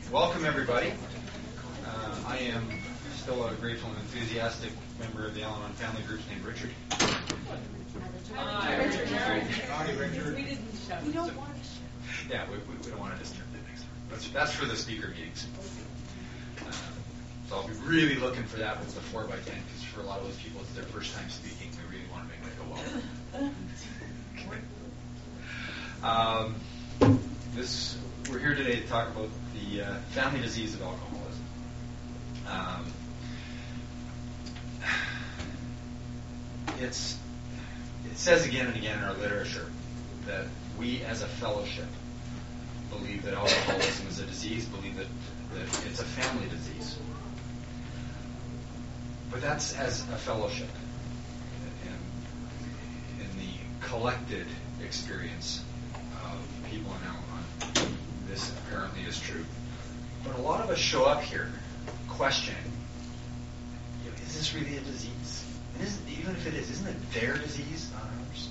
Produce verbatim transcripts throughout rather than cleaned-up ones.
Welcome, everybody. Uh, I am still a grateful and enthusiastic member of the Al-Anon family groups named Richard. Hi, Richard. Hi, Richard. We didn't show. We don't want to show. Yeah, we, we, we don't want to disturb the next one. That's, that's for the speaker meetings. Uh, so I'll be really looking for that with the four by ten, because for a lot of those people, it's their first time speaking. We really want to make that go well. Um, this we're here today to talk about the uh, family disease of alcoholism. Um, it's it says again and again in our literature that we, as a fellowship, believe that alcoholism is a disease, believe that, that it's a family disease. But that's as a fellowship. In, in the collected experience of people in Al-Anon, this apparently is true. But a lot of us show up here questioning, you know, is this really a disease? And isn't, even if it is, isn't it their disease, not ours?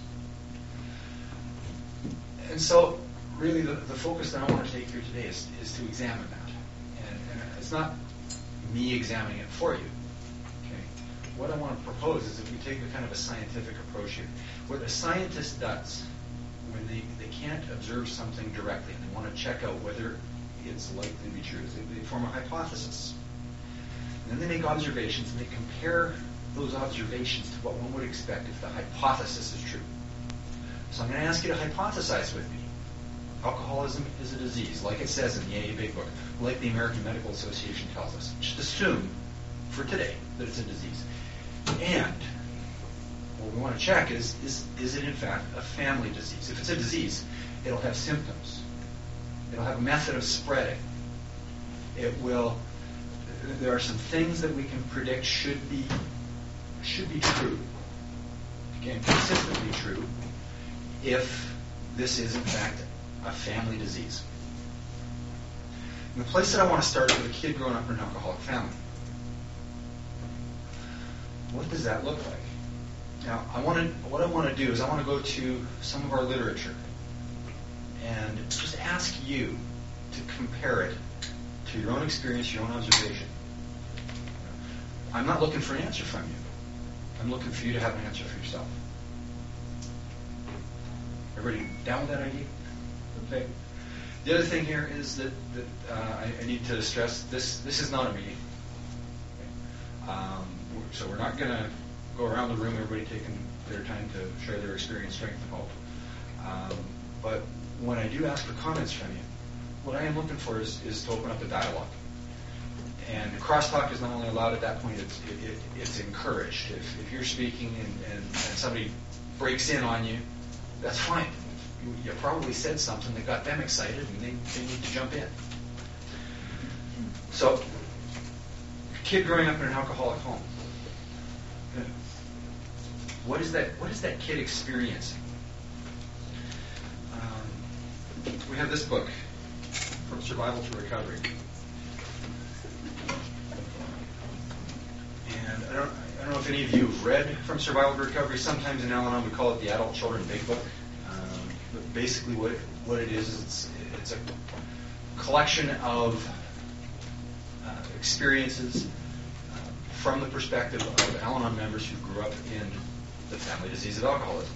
And so, really, the, the focus that I want to take here today is, is to examine that. And, and it's not me examining it for you. Okay? What I want to propose is that we take a kind of a scientific approach here. What a scientist does when they, they can't observe something directly and they want to check out whether it's likely to be true, is they, they form a hypothesis. And then they make observations and they compare those observations to what one would expect if the hypothesis is true. So I'm going to ask you to hypothesize with me. Alcoholism is a disease, like it says in the A A Big Book, like the American Medical Association tells us. Just assume, for today, that it's a disease. And what we want to check is, is, is it in fact a family disease? If it's a disease, it'll have symptoms. It'll have a method of spreading. It will, there are some things that we can predict should be, should be true. Again, consistently true, if this is in fact a family disease. And the place that I want to start is with a kid growing up in an alcoholic family. What does that look like? Now, I want to, what I want to do is I want to go to some of our literature and just ask you to compare it to your own experience, your own observation. I'm not looking for an answer from you. I'm looking for you to have an answer for yourself. Everybody down with that idea? Okay. The other thing here is that, that uh, I, I need to stress this. This is not a meeting. Okay. Um, so we're not going to go around the room, everybody taking their time to share their experience, strength, and hope. Um, but when I do ask for comments from you, what I am looking for is, is to open up the dialogue. And crosstalk is not only allowed at that point, it's, it, it, it's encouraged. If, if you're speaking and, and, and somebody breaks in on you, that's fine. You, you probably said something that got them excited and they, they need to jump in. So, a kid growing up in an alcoholic home, what is that, what is that kid experiencing? Um, we have this book, From Survival to Recovery. And I don't, I don't know if any of you have read From Survival to Recovery. Sometimes in Al-Anon we call it the Adult Children Big Book. Um, but basically what it, what it is, is it's, it's a collection of uh, experiences uh, from the perspective of Al-Anon members who grew up in the family disease of alcoholism.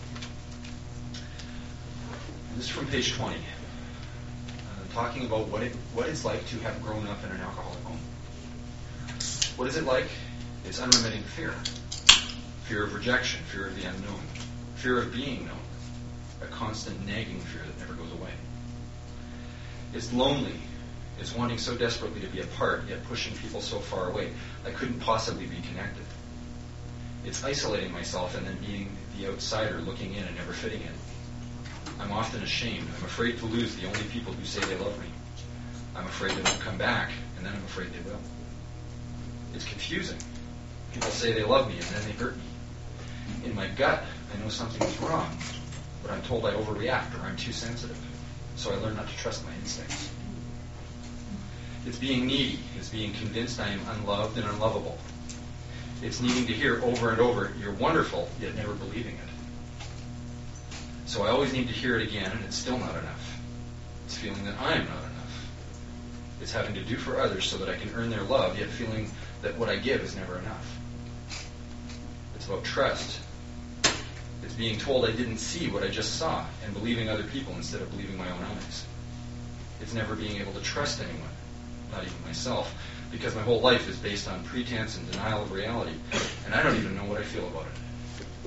And this is from page twenty, uh, talking about what it what it's like to have grown up in an alcoholic home. What is it like? It's unremitting fear. Fear of rejection, fear of the unknown, fear of being known, a constant nagging fear that never goes away. It's lonely. It's wanting so desperately to be apart, yet pushing people so far away. I couldn't possibly be connected. It's isolating myself and then being the outsider, looking in and never fitting in. I'm often ashamed. I'm afraid to lose the only people who say they love me. I'm afraid they won't come back, and then I'm afraid they will. It's confusing. People say they love me, and then they hurt me. In my gut, I know something is wrong, but I'm told I overreact or I'm too sensitive, so I learn not to trust my instincts. It's being needy. It's being convinced I am unloved and unlovable. It's needing to hear over and over, you're wonderful, yet never believing it. So I always need to hear it again, and it's still not enough. It's feeling that I am not enough. It's having to do for others so that I can earn their love, yet feeling that what I give is never enough. It's about trust. It's being told I didn't see what I just saw and believing other people instead of believing my own eyes. It's never being able to trust anyone, not even myself, because my whole life is based on pretense and denial of reality, and I don't even know what I feel about it.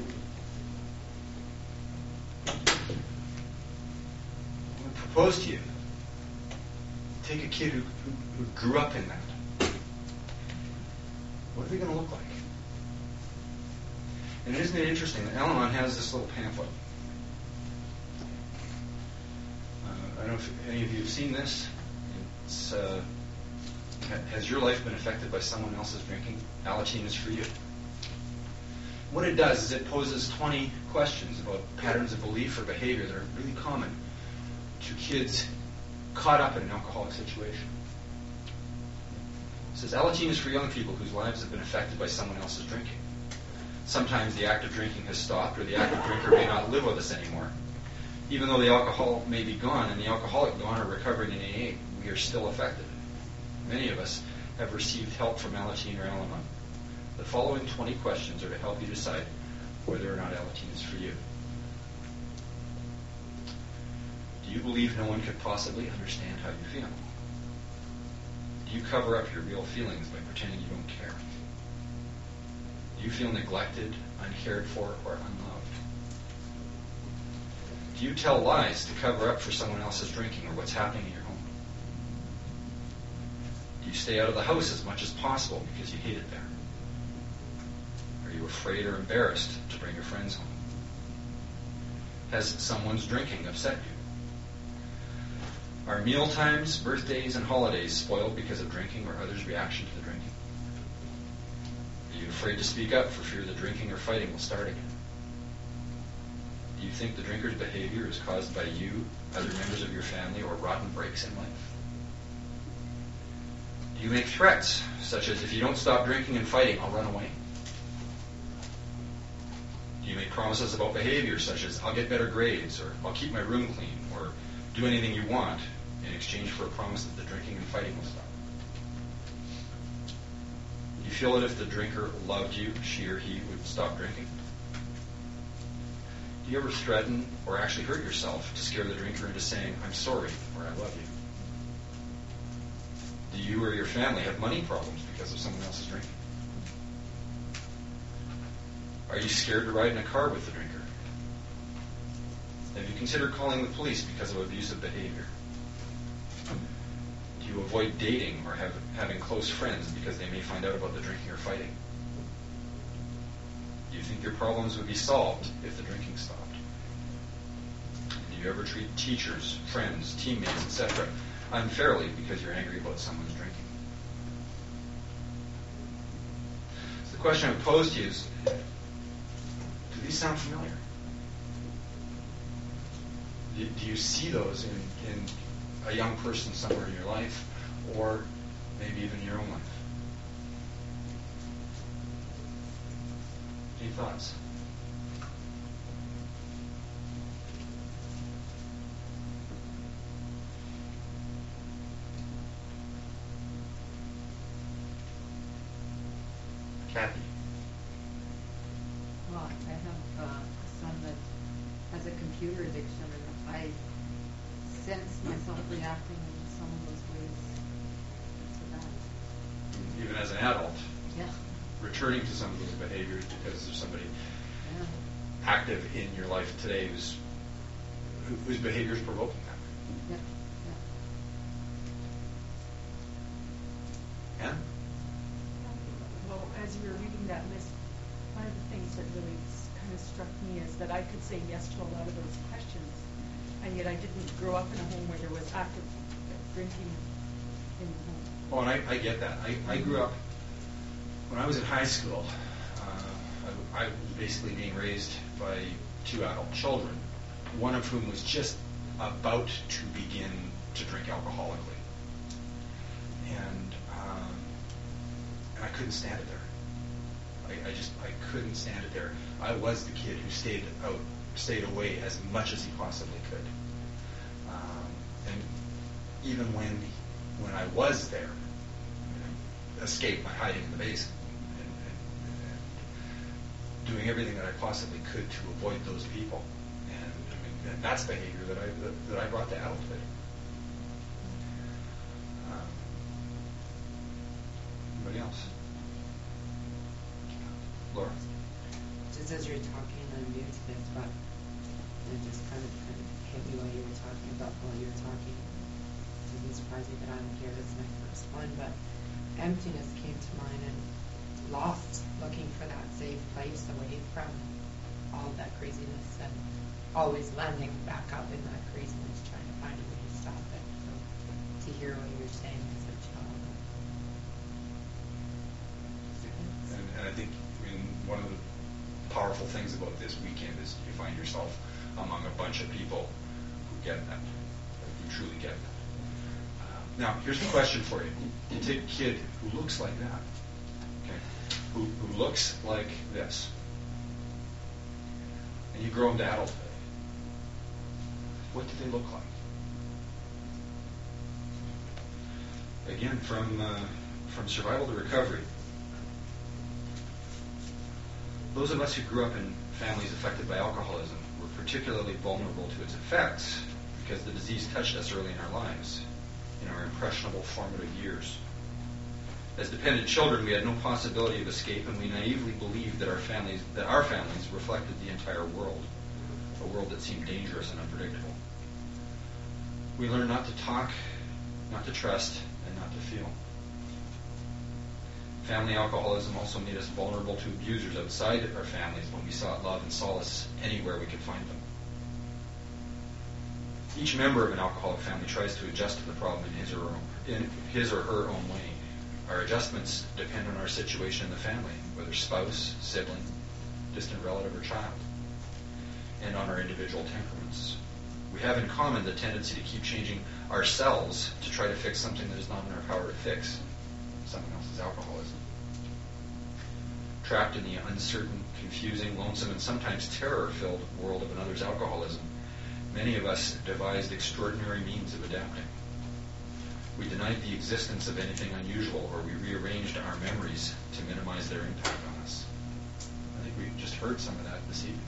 I'm going to propose to you. Take a kid who, who, who grew up in that. What are they going to look like? And isn't it interesting that Al-Anon has this little pamphlet. Uh, I don't know if any of you have seen this. It's, uh, has your life been affected by someone else's drinking? Alateen is for you. What it does is it poses twenty questions about patterns of belief or behavior that are really common to kids caught up in an alcoholic situation. It says, Alateen is for young people whose lives have been affected by someone else's drinking. Sometimes the act of drinking has stopped, or the active drinker may not live with us anymore. Even though the alcohol may be gone and the alcoholic gone or recovering in A A, we are still affected. Many of us have received help from Alateen or Al-Anon. The following twenty questions are to help you decide whether or not Alateen is for you. Do you believe no one could possibly understand how you feel? Do you cover up your real feelings by pretending you don't care? Do you feel neglected, uncared for, or unloved? Do you tell lies to cover up for someone else's drinking or what's happening in your home? Do you stay out of the house as much as possible because you hate it there? Are you afraid or embarrassed to bring your friends home? Has someone's drinking upset you? Are meal times, birthdays, and holidays spoiled because of drinking or others' reaction to the drinking? Are you afraid to speak up for fear the drinking or fighting will start again? Do you think the drinker's behavior is caused by you, other members of your family, or rotten breaks in life? Do you make threats, such as, if you don't stop drinking and fighting, I'll run away? Do you make promises about behavior, such as, I'll get better grades, or I'll keep my room clean, or do anything you want in exchange for a promise that the drinking and fighting will stop? Do you feel that if the drinker loved you, she or he would stop drinking? Do you ever threaten or actually hurt yourself to scare the drinker into saying, I'm sorry, or I love you? Do you or your family have money problems because of someone else's drinking? Are you scared to ride in a car with the drinker? Have you considered calling the police because of abusive behavior? Do you avoid dating or have, having close friends because they may find out about the drinking or fighting? Do you think your problems would be solved if the drinking stopped? Do you ever treat teachers, friends, teammates, et cetera unfairly because you're angry about someone's drinking? So the question I would pose to you is, do these sound familiar? Do, do you see those in, in a young person somewhere in your life, or maybe even in your own life? Any thoughts? Kathy? Well, I have uh, a son that has a computer addiction, and I sense myself reacting in some of those ways to that. Even as an adult, Yeah. returning to some of those behaviors because there's somebody Yeah. active in your life today who's, who- whose behavior is provoking that. Yeah. Yeah. Anne? Well, as you were reading that list, one of the things that really kind of struck me is that I could say yes to a lot of those questions, and yet I didn't grow up in a home where there was active drinking in the home. Oh, and I, I get that. I, I grew up, when I was in high school, uh, I, I was basically being raised by two adult children, one of whom was just about to begin to drink alcoholically. And, um, and I couldn't stand it there. I, I just, I couldn't stand it there. I was the kid who stayed out, stayed away as much as he possibly could. Um, and even when when I was there, escape by hiding in the basement and, and, and doing everything that I possibly could to avoid those people. And, I mean, and that's behavior that I that, that I brought to adulthood. Um, anybody else? Laura? Just as you're talking, I'm new to this, but it just kind of, kind of hit me while you were talking about while you were talking. It doesn't surprise me that I'm here. This is my first one, but emptiness came to mind and lost, looking for that safe place away from all of that craziness and always landing back up in that craziness, trying to find a way to stop it. So to hear what you were saying as a child. And, and I think, I mean, one of the powerful things about this weekend is you find yourself among a bunch of people who get that, who truly get that. Uh, now, here's the question for you. You take a kid who looks like that, okay, who, who looks like this, and you grow them to adulthood. What do they look like? Again, from uh, from survival to recovery. Those of us who grew up in families affected by alcoholism were particularly vulnerable to its effects because the disease touched us early in our lives, in our impressionable formative years. As dependent children, we had no possibility of escape, and we naively believed that our families, that our families reflected the entire world, a world that seemed dangerous and unpredictable. We learned not to talk, not to trust, and not to feel. Family alcoholism also made us vulnerable to abusers outside our families when we sought love and solace anywhere we could find them. Each member of an alcoholic family tries to adjust to the problem in his or her own, in his or her own way. Our adjustments depend on our situation in the family, whether spouse, sibling, distant relative, or child, and on our individual temperaments. We have in common the tendency to keep changing ourselves to try to fix something that is not in our power to fix, someone else's alcoholism. Trapped in the uncertain, confusing, lonesome, and sometimes terror-filled world of another's alcoholism, many of us devised extraordinary means of adapting. We denied the existence of anything unusual, or we rearranged our memories to minimize their impact on us. I think we just heard some of that this evening.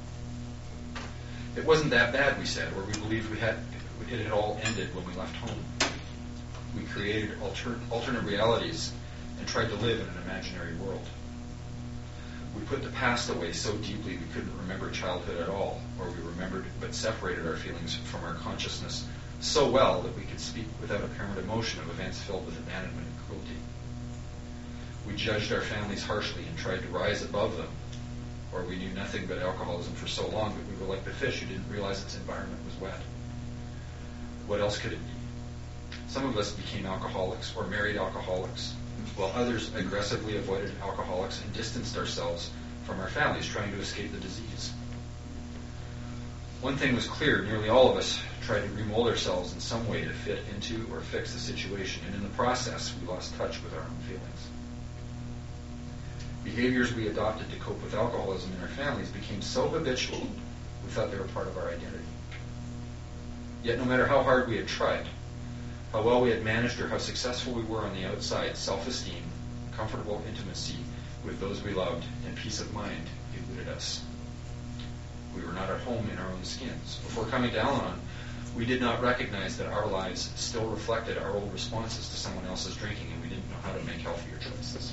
It wasn't that bad, we said, or we believed we had it had all ended when we left home. We created alter, alternate realities and tried to live in an imaginary world. We put the past away so deeply we couldn't remember childhood at all, or we remembered but separated our feelings from our consciousness so well that we could speak without apparent emotion of events filled with abandonment and cruelty. We judged our families harshly and tried to rise above them, or we knew nothing but alcoholism for so long that we were like the fish who didn't realize its environment was wet. What else could it be? Some of us became alcoholics or married alcoholics, while others aggressively avoided alcoholics and distanced ourselves from our families, trying to escape the disease. One thing was clear, nearly all of us tried to remold ourselves in some way to fit into or fix the situation, and in the process, we lost touch with our own feelings. Behaviors we adopted to cope with alcoholism in our families became so habitual, we thought they were part of our identity. Yet no matter how hard we had tried, how well we had managed or how successful we were on the outside, self-esteem, comfortable intimacy with those we loved, and peace of mind eluded us. We were not at home in our own skins. Before coming to Al-Anon, we did not recognize that our lives still reflected our old responses to someone else's drinking, and we didn't know how to make healthier choices.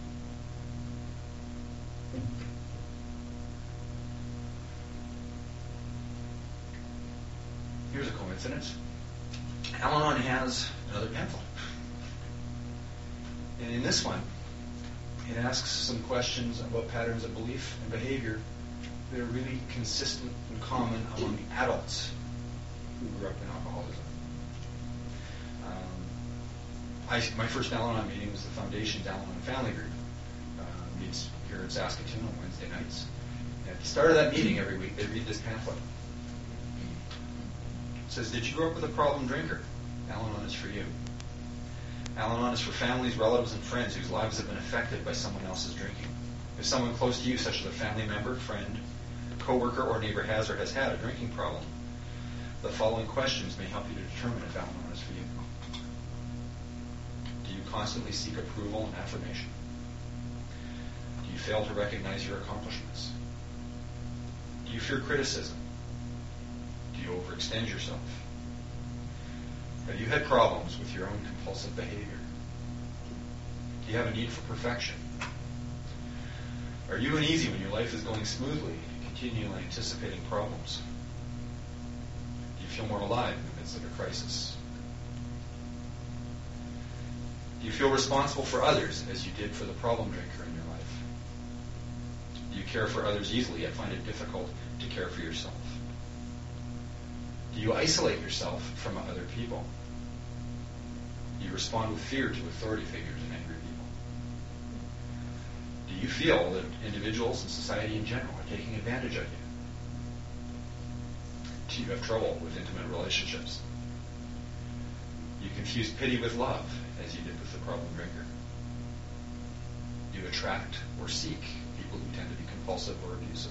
Here's a coincidence. Al-Anon has another pamphlet. And in this one, it asks some questions about patterns of belief and behavior that are really consistent and common among adults who grew up in alcoholism. Um, I, my first Al-Anon meeting was the Foundation's Al-Anon Family Group. Uh, meets here in Saskatoon on Wednesday nights. And at the start of that meeting every week, they read this pamphlet. It says, did you grow up with a problem drinker? Al-Anon is for you. Al-Anon is for families, relatives, and friends whose lives have been affected by someone else's drinking. If someone close to you, such as a family member, friend, coworker, or neighbor has or has had a drinking problem, the following questions may help you to determine if Al-Anon is for you. constantly seek approval and affirmation? Do you fail to recognize your accomplishments? Do you fear criticism? Do you overextend yourself? Have you had problems with your own compulsive behavior? Do you have a need for perfection? Are you uneasy when your life is going smoothly and continually anticipating problems? Do you feel more alive in the midst of a crisis? Do you feel responsible for others as you did for the problem drinker in your life? Do you care for others easily yet find it difficult to care for yourself? Do you isolate yourself from other people? Do you respond with fear to authority figures and angry people? Do you feel that individuals and society in general are taking advantage of you? Do you have trouble with intimate relationships? Do you confuse pity with love, as you did with the problem drinker? Do you attract or seek people who tend to be compulsive or abusive?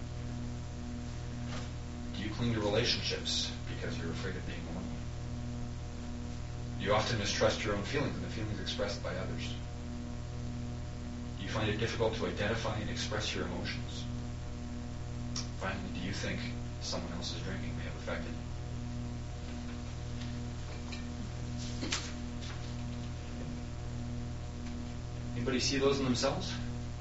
Do you cling to relationships because you're afraid of being alone? Do you often mistrust your own feelings and the feelings expressed by others? Do you find it difficult to identify and express your emotions? Finally, do you think someone else's drinking may have affected you? Anybody see those in themselves?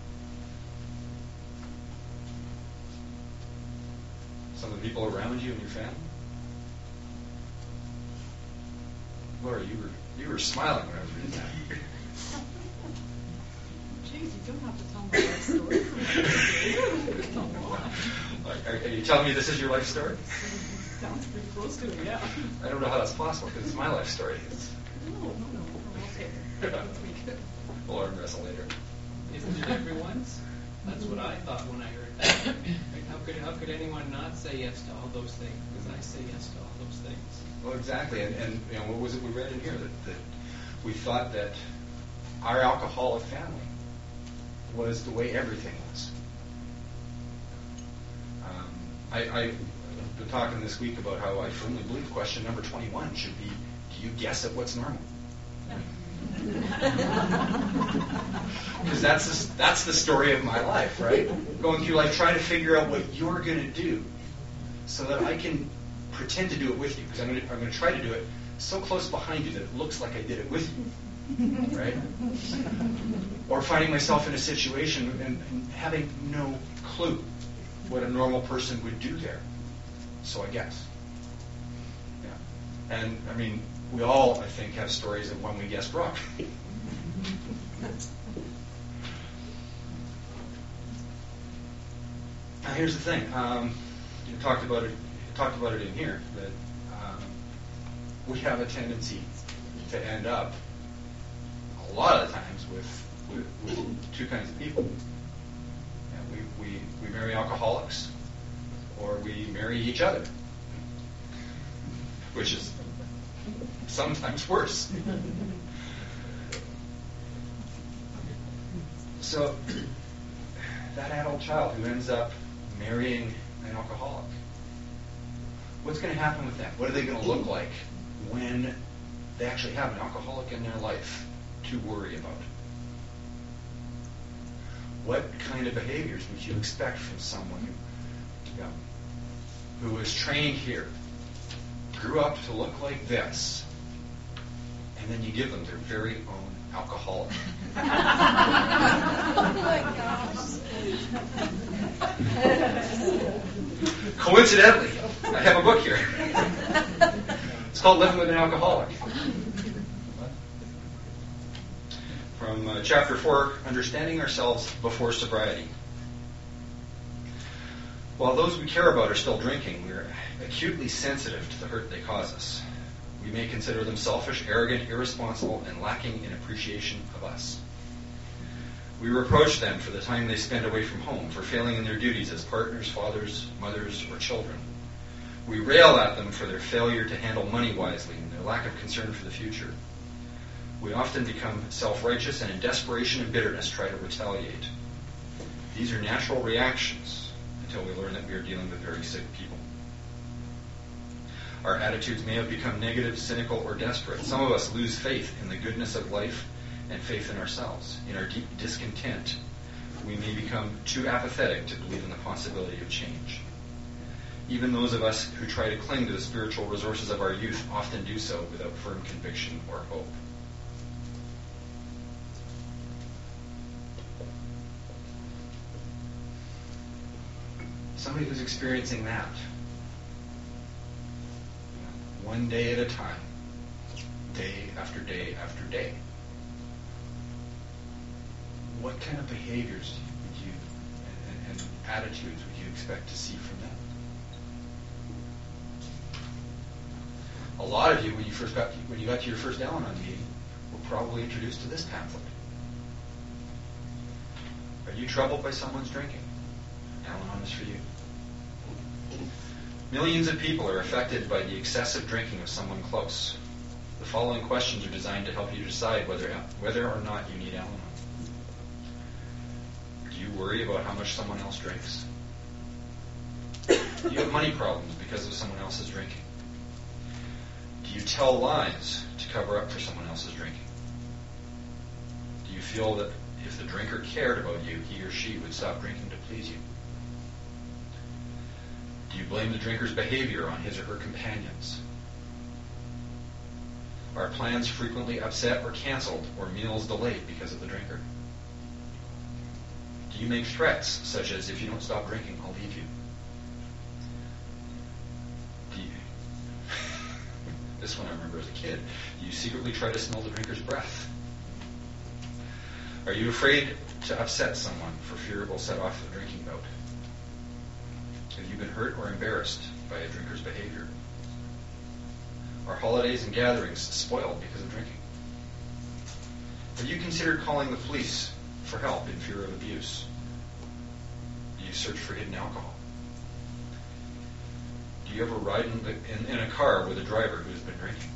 Some of the people around you and your family? Laura, you were you were smiling when I was reading that. Jeez, you don't have to tell my life story. Like, are, are you telling me this is your life story? Sounds pretty close to it, yeah. I don't know how that's possible because it's my life story. It's, No, no, no, we'll take it. Let's make it. we'll arm wrestle later. Isn't it everyone's? That's what I thought when I heard that. Like, how could how could anyone not say yes to all those things? Because I say yes to all those things. Well, exactly. And, and you know, what was it we read in here? That, that we thought that our alcoholic family was the way everything was. Um, I, I've been talking this week about how I firmly believe question number twenty-one should be, do you guess at what's normal? Because that's the, that's the story of my life, right? Going through life trying to figure out what you're going to do so that I can pretend to do it with you, because I'm going to I'm going to try to do it so close behind you that it looks like I did it with you, right? Or finding myself in a situation and, and having no clue what a normal person would do there. So I guess. Yeah. And, I mean, we all, I think, have stories of when we guessed wrong. Now, here's the thing. Um, you talked about it. You talked about it in here that um, we have a tendency to end up a lot of the times with with, with two kinds of people. Yeah, we, we we marry alcoholics, or we marry each other, which is sometimes worse. So that adult child who ends up marrying an alcoholic, what's going to happen with them? What are they going to look like when they actually have an alcoholic in their life to worry about? What kind of behaviors would you expect from someone who, you know, who was trained here, grew up to look like this, and then you give them their very own alcoholic? Oh my gosh. Coincidentally, I have a book here. It's called Living with an Alcoholic. From uh, chapter four, Understanding Ourselves Before Sobriety. While those we care about are still drinking, we are acutely sensitive to the hurt they cause us. We may consider them selfish, arrogant, irresponsible, and lacking in appreciation of us. We reproach them for the time they spend away from home, for failing in their duties as partners, fathers, mothers, or children. We rail at them for their failure to handle money wisely and their lack of concern for the future. We often become self-righteous and in desperation and bitterness try to retaliate. These are natural reactions until we learn that we are dealing with very sick people. Our attitudes may have become negative, cynical, or desperate. Some of us lose faith in the goodness of life and faith in ourselves. In our deep discontent, we may become too apathetic to believe in the possibility of change. Even those of us who try to cling to the spiritual resources of our youth often do so without firm conviction or hope. Somebody who's experiencing that, one day at a time, day after day after day, what kind of behaviors would you and, and, and attitudes would you expect to see from them? A lot of you, when you first got to, when you got to your first Al-Anon meeting, were probably introduced to this pamphlet. Are you troubled by someone's drinking? Al-Anon is for you. Millions of people are affected by the excessive drinking of someone close. The following questions are designed to help you decide whether whether or not you need Al-Anon. Do you worry about how much someone else drinks? Do you have money problems because of someone else's drinking? Do you tell lies to cover up for someone else's drinking? Do you feel that if the drinker cared about you, he or she would stop drinking to please you? Do you blame the drinker's behavior on his or her companions? Are plans frequently upset or canceled, or meals delayed because of the drinker? Do you make threats, such as, if you don't stop drinking, I'll leave you? Do you this one I remember as a kid. Do you secretly try to smell the drinker's breath? Are you afraid to upset someone for fear it will set off a drinking bout? Have you been hurt or embarrassed by a drinker's behavior? Are holidays and gatherings spoiled because of drinking? Have you considered calling the police for help in fear of abuse? Do you search for hidden alcohol? Do you ever ride in, the, in, in a car with a driver who has been drinking?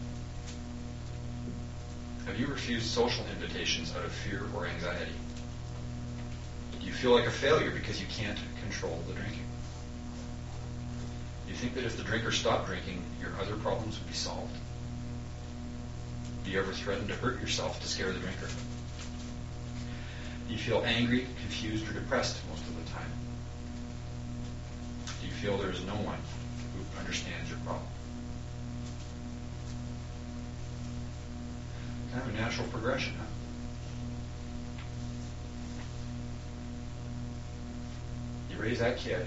Have you refused social invitations out of fear or anxiety? Do you feel like a failure because you can't control the drinking? Do you think that if the drinker stopped drinking, your other problems would be solved? Do you ever threaten to hurt yourself to scare the drinker? Do you feel angry, confused, or depressed most of the time? Do you feel there is no one who understands your problem? Kind of a natural progression, huh? You raise that kid,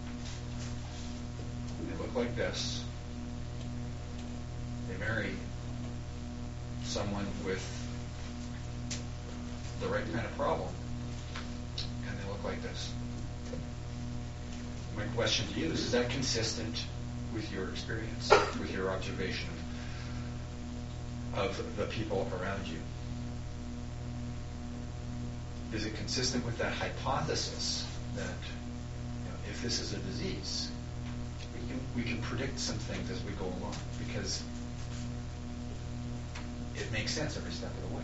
they look like this. They marry someone with the right kind of problem, and they look like this. My question to you is, is that consistent with your experience, with your observation of, of the people around you? Is it consistent with that hypothesis that, you know, if this is a disease, we can we can predict some things as we go along, because it makes sense every step of the way?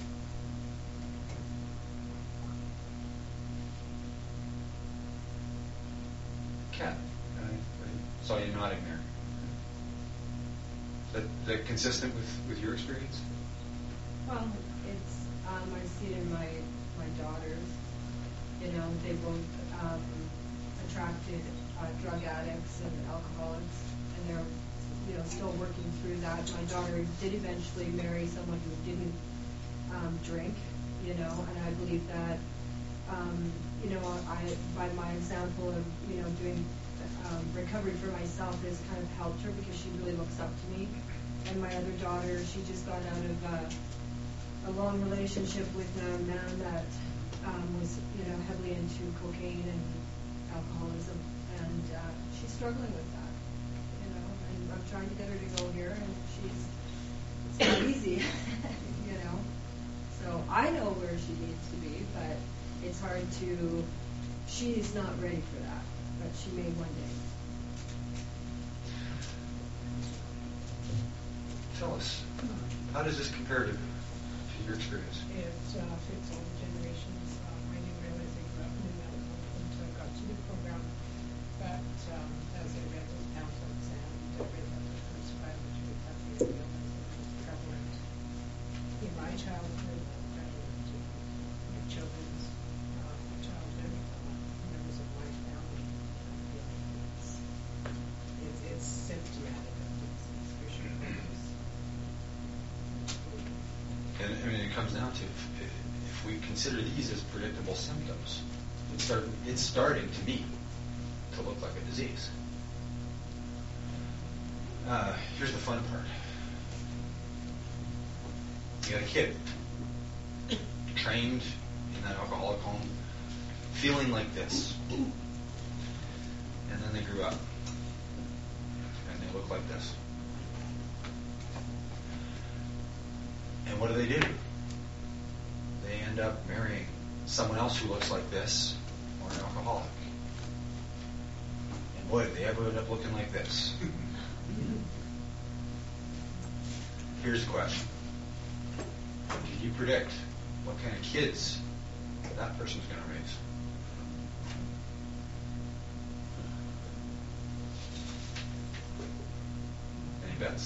Kat, I saw you nodding there. Is that, is that consistent with, with your experience? Well, it's, um, I see it in my, my daughters. You know, they both um, attracted uh, drug addicts and alcoholics, and they're, you know, still working through that. My daughter did eventually marry someone who didn't um, drink, you know, and I believe that, um, you know, I, by my example of, you know, doing um, recovery for myself has kind of helped her, because she really looks up to me. And my other daughter, she just got out of uh, a long relationship with a man that um, was, you know, heavily into cocaine and alcoholism, and uh, she's struggling with that, you know. And I'm trying to get her to go here, and she's it's not easy, you know. So I know where she needs to be, but it's hard to. She's not ready for that, but she may one day. Tell us, how does this compare to, to your experience? It uh, fits all the generations. Um, I didn't realize I grew up in the medical until I got to the program. But um, as I read those pamphlets and I read that the first five to recovery illness was prevalent in my childhood, and I mean, it comes down to if, if we consider these as predictable symptoms, it's, start, it's starting to me to look like a disease. Uh, here's the fun part. You got a kid trained in that alcoholic home, feeling like this, and then they grew up, and they look like this. And what do they do? They end up marrying someone else who looks like this, or an alcoholic. And boy, did they ever end up looking like this. Here's the question. Can you predict what kind of kids that person's going to raise? Any bets?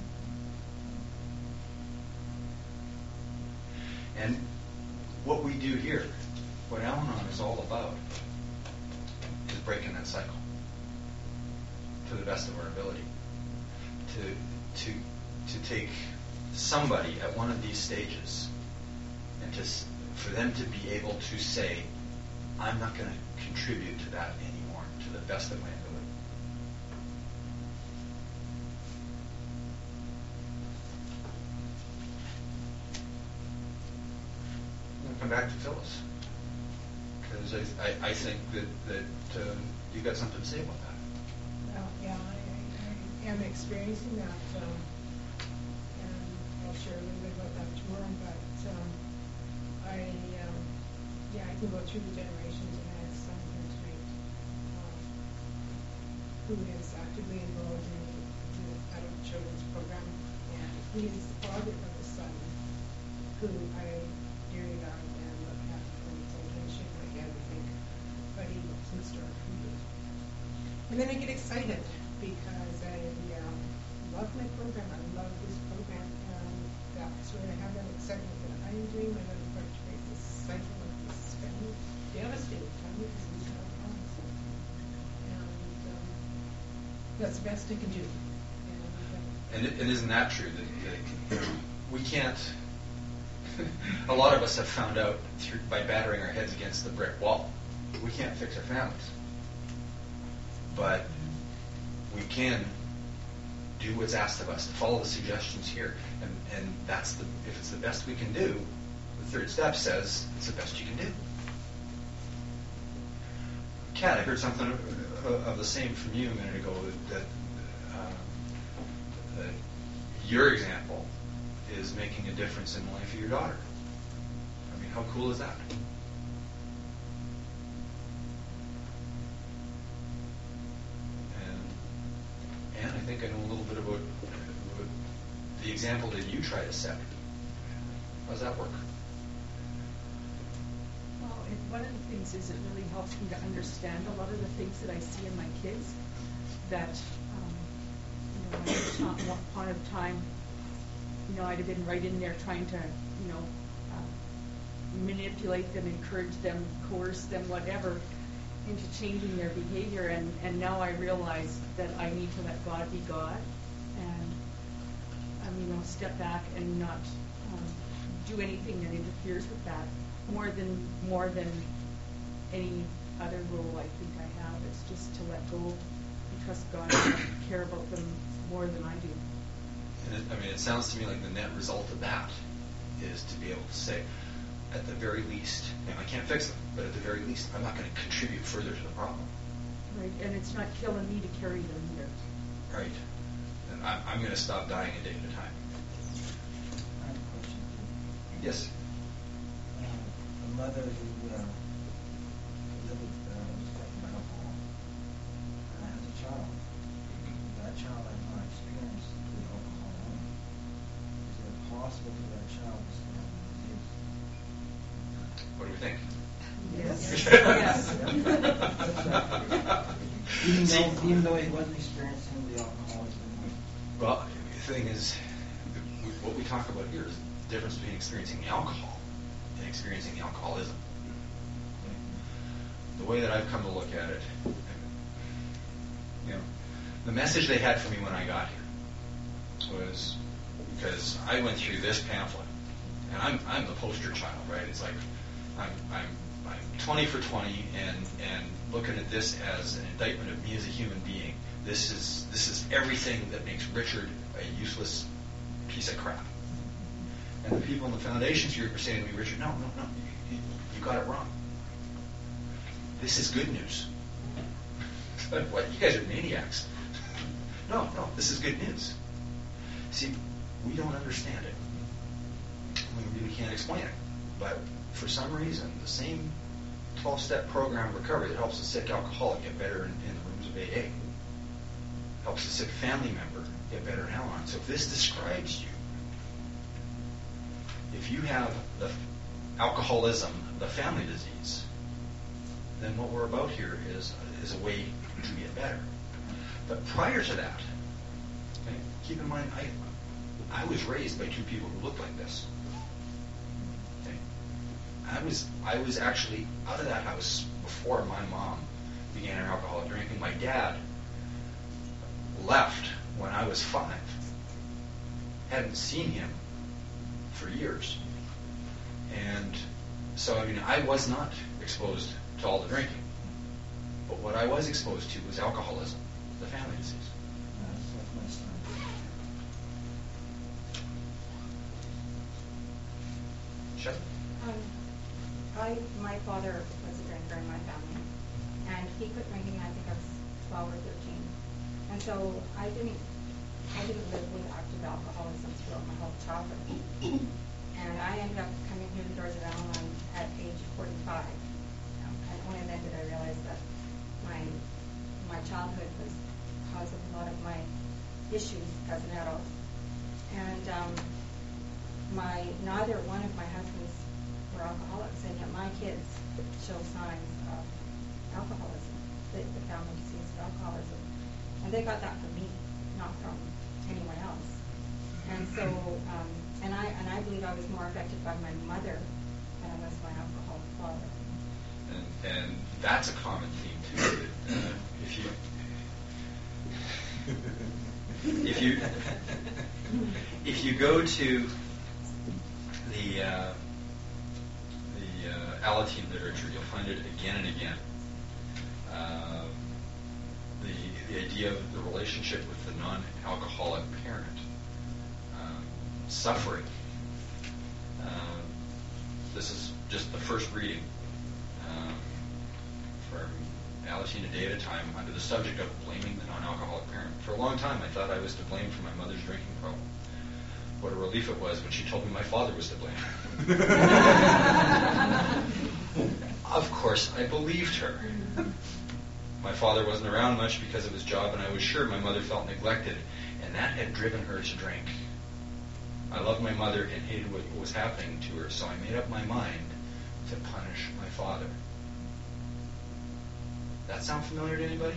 And what we do here, what Al-Anon is all about, is breaking that cycle to the best of our ability. To to to take somebody at one of these stages and to for them to be able to say, I'm not going to contribute to that anymore, to the best of my ability. I'm going to come back to Phyllis, because I, I, I think that, that uh, you've got something to say about that. Well, yeah, I, I, I am experiencing that, um, and I'll share a little bit about that tomorrow, but um, I, um, yeah, I can go through the generations, and I have a son here tonight um, who is actively involved in the adult children's program, and he is the father of a son who I dearly love and look at, and sometimes shake my head and think, but he looks and start from and then I get excited because I um, love my program. I love this program, and that's where I have that excitement that I'm doing my little part to break this cycle of this family, devastating family because these are our problems. And um, that's the best I can do. And, uh, And, and isn't that true? That, that we can't. A lot of us have found out through, by battering our heads against the brick wall, we can't fix our families. But we can do what's asked of us, to follow the suggestions here, and, and that's the if it's the best we can do. The third step says it's the best you can do. Kat, I heard something of, of the same from you a minute ago. That, uh, that your example is making a difference in the life of your daughter. I mean, how cool is that? And I think I know a little bit about, about the example that you try to set. How does that work? Well, it, one of the things is it really helps me to understand a lot of the things that I see in my kids. That, um, you know, at one point of time, you know, I'd have been right in there trying to, you know, uh, manipulate them, encourage them, coerce them, whatever, into changing their behavior, and, and now I realize that I need to let God be God, and um, you know, step back and not um, do anything that interferes with that. More than more than any other role I think I have, it's just to let go and trust God and care about them more than I do. And it, I mean, it sounds to me like the net result of that is to be able to say, at the very least, you know, I can't fix them, but at the very least, I'm not going to contribute further to the problem. Right, and it's not killing me to carry them either. Right. And I, I'm going to stop dying a day at a time. I have a question. Yes. Uh, a mother who uh, lived with uh, was affected by alcohol uh, has a child. That child has not experienced the alcohol alone. Is it possible for that child to still have the disease? What do we think? Yes. Yes. Even See, though, even though he wasn't experiencing the alcoholism. well, the thing is, what we talk about here is the difference between experiencing the alcohol and experiencing the alcoholism. The way that I've come to look at it, you know, the message they had for me when I got here was because I went through this pamphlet and I'm I'm the poster child, right? It's like I'm I'm I'm twenty for twenty, and and looking at this as an indictment of me as a human being. This is this is everything that makes Richard a useless piece of crap. And the people in the foundations group are saying to me, Richard, no, no, no, you, you got it wrong. This is good news. What? You guys are maniacs. No, no, this is good news. See, we don't understand it. We really can't explain it. But for some reason, the same twelve-step program of recovery that helps a sick alcoholic get better in, in the rooms of A A helps a sick family member get better in Al-Anon. So if this describes you, if you have the alcoholism, the family disease, then what we're about here is is a way to get better. But prior to that, okay, keep in mind, I I was raised by two people who looked like this. Okay, I was I was actually out of that house before my mom began her alcoholic drinking. My dad left when I was five. Hadn't seen him for years. And so, I mean, I was not exposed to all the drinking. But what I was exposed to was alcoholism, the family disease. That's, that's my son. Shep? Um, I, my father was a drinker in my family, and he quit drinking, I think I was twelve or thirteen. And so I didn't, I didn't live with active alcoholism throughout my whole childhood. And I ended up coming through the doors of Al-Anon at age forty-five. Um, and when I ended, I realized that my my childhood was cause of a lot of my issues as an adult. And um, my neither one of my husbands were alcoholics, and yet my kids show signs of alcoholism, the, the family disease of alcoholism. And they got that from me, not from anyone else. And so, um, and I and I believe I was more affected by my mother than I was my alcoholic father. And, and that's a common theme too. Uh, if you if you if you go to the uh, the uh, Alateen literature, you'll find it again and again. Uh, the the idea of the relationship with the non-alcoholic parent, um, suffering. Uh, this is just the first reading um, from Alateen A Day at a Time under the subject of blaming the non-alcoholic parent. For a long time, I thought I was to blame for my mother's drinking problem. What a relief it was when she told me my father was to blame. Of course, I believed her. My father wasn't around much because of his job, and I was sure my mother felt neglected, and that had driven her to drink. I loved my mother and hated what was happening to her, so I made up my mind to punish my father. That sound familiar to anybody?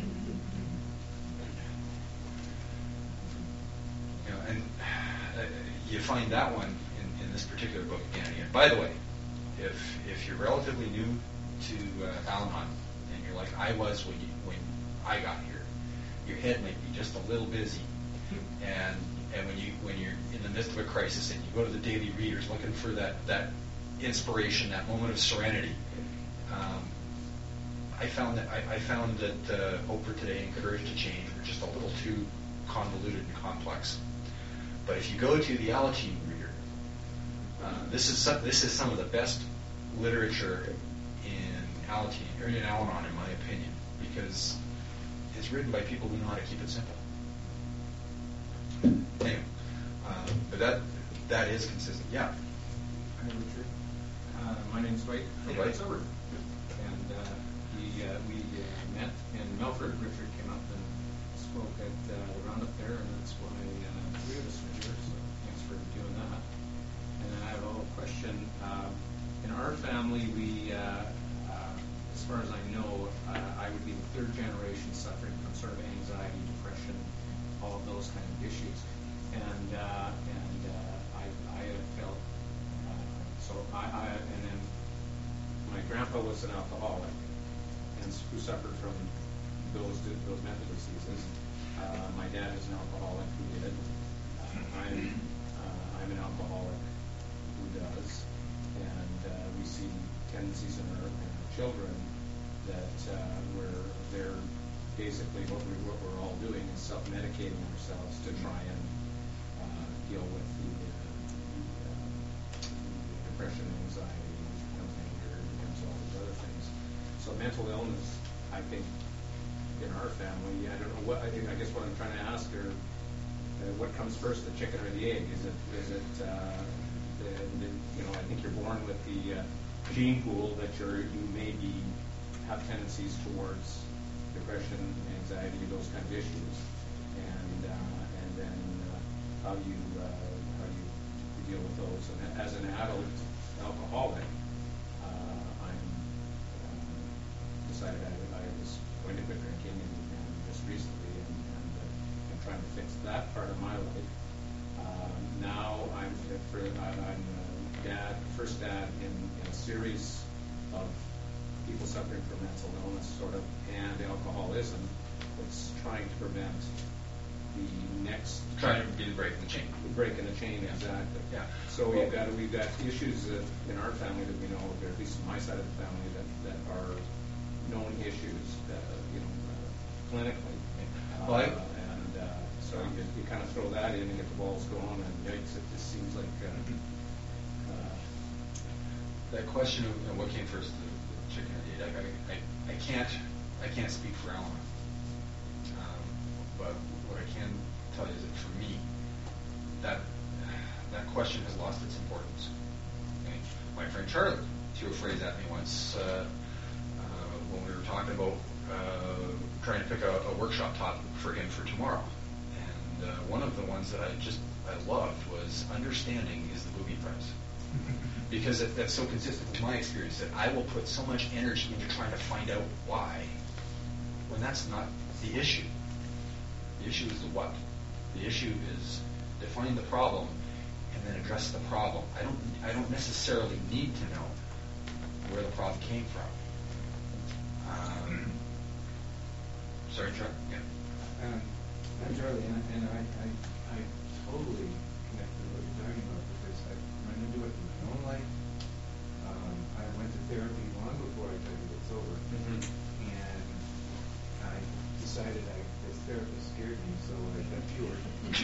You know, and uh, you find that one in, in this particular book again and again. By the way, if if you're relatively new to uh, Al-Anon, and you're like I was when you, when I got here, your head might be just a little busy, and and when you when you're in the midst of a crisis and you go to the daily readers looking for that that inspiration, that moment of serenity. Um, I found that I, I found that uh, Hope for Today and Courage to Change were just a little too convoluted and complex. But if you go to the Alateen reader, uh, this is some, this is some of the best literature in Alateen or in Al-Anon, in my opinion, because it's written by people who know how to keep it simple. Anyway, uh, but that that is consistent. Yeah. Hi, Richard. Uh, my name's Dwight. Hey, from Dwight. Sober. And uh, he, uh, we uh, met in Melford. Richard came up and spoke at uh, the roundup there, and that's why uh, three of us are here. So thanks for doing that. And then I have a little question. Uh, in our family, we, uh, uh, as far as I know, uh, I would be the third generation suffering from sort of anxiety, depression, all of those kind of issues. And uh, and uh, I I have felt uh, so I, I and then my grandpa was an alcoholic and who suffered from those those mental diseases. Uh, my dad is an alcoholic who did. Uh, I'm uh, I'm an alcoholic who who does, and uh, we see tendencies in our, in our children that uh, where they're basically what, we, what we're all doing is self-medicating ourselves to try and uh, deal with the, uh, the, uh, the depression, anxiety, which becomes anger, becomes all these other things. So mental illness, I think, in our family, I don't know what, I, think, I guess what I'm trying to ask are, uh, what comes first, the chicken or the egg? Is it, is it, uh, the, the, you know, I think you're born with the uh, gene pool that you're, you maybe have tendencies towards depression, anxiety, those kind of issues, and uh, and then uh, how you uh, how you deal with those. And as an adult alcoholic, uh, I'm uh, decided I, I was going to quit drinking, and, and just recently, and, and uh, I'm trying to fix that part of my life. Um, now I'm for, I'm uh, dad, first dad in, in a series of people suffering from mental illness, sort of, and alcoholism. It's trying to prevent the next Trying to be the break in the chain. break in the chain, exactly. Yeah. So we've got we've got issues that in our family that we know, or at least my side of the family, that, that are known issues, uh, you know, uh, clinically. Uh, Well, I- and uh, so you, you kind of throw that in and get the balls going, and yikes, it just seems like. Uh, uh, That question of you know, what came first, the, the chicken or the egg, I, I, I can't I can't speak for Eleanor. Um, but what I can tell you is that for me, that that question has lost its importance. Okay? My friend Charlie threw a phrase at me once uh, uh, when we were talking about uh, trying to pick a, a workshop topic for him for tomorrow. And uh, one of the ones that I just I loved was understanding is the booby price. Because it, that's so consistent with my experience that I will put so much energy into trying to find out why, when that's not the issue. The issue is the what. The issue is define the problem and then address the problem. I don't I don't necessarily need to know where the problem came from. Um, sorry, Charlie. Yeah. Um, I'm Charlie, and, and I, I, I totally connect with what you're talking about because I run into it in my own life. Um, I went to therapy long before I tried to get sober, Mm-hmm. and I decided I, this therapist scared me, so I got cured.